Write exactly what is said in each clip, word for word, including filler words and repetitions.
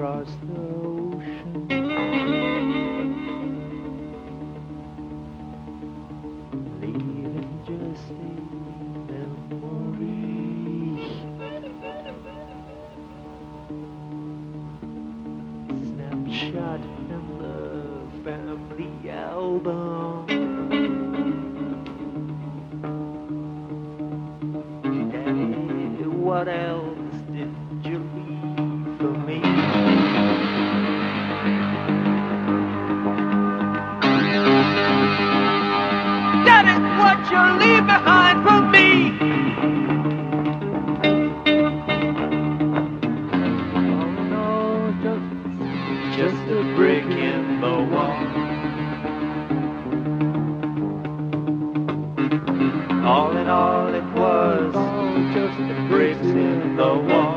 across the ocean. Leaving just a memory. Snapshot in the family album. Daddy, what else did you leave for me? Daddy, what you leave behind for me? Oh no, just, just a brick in the wall. All in all, it was just the bricks in the wall.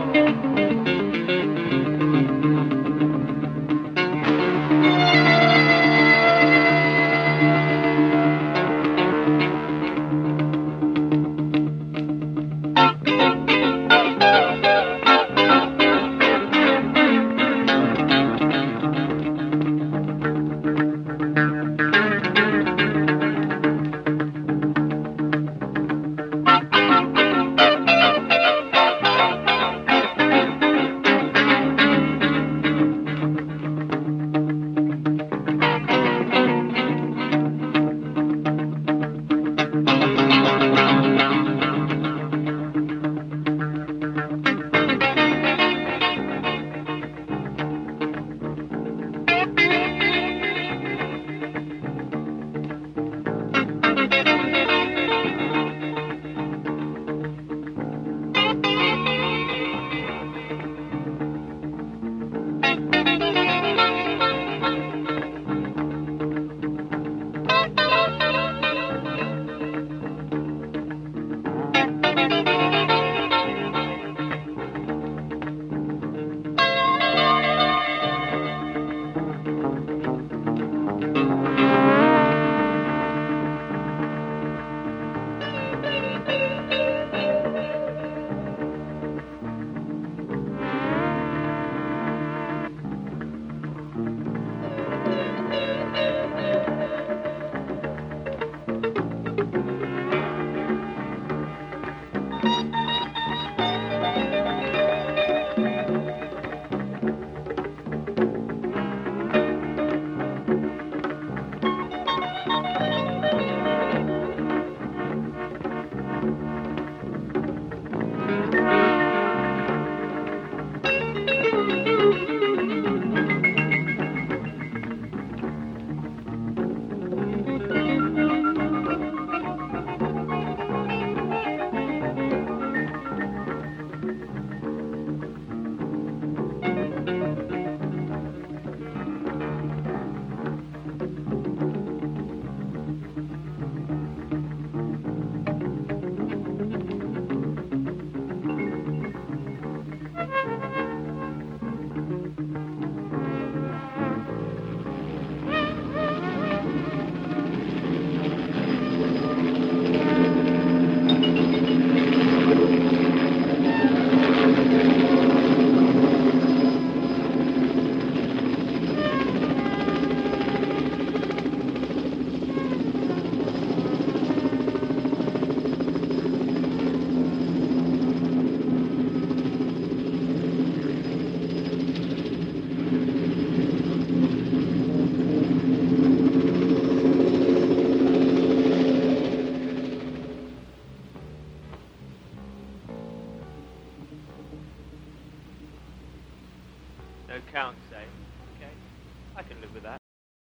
No count, say. Okay, I can live with that.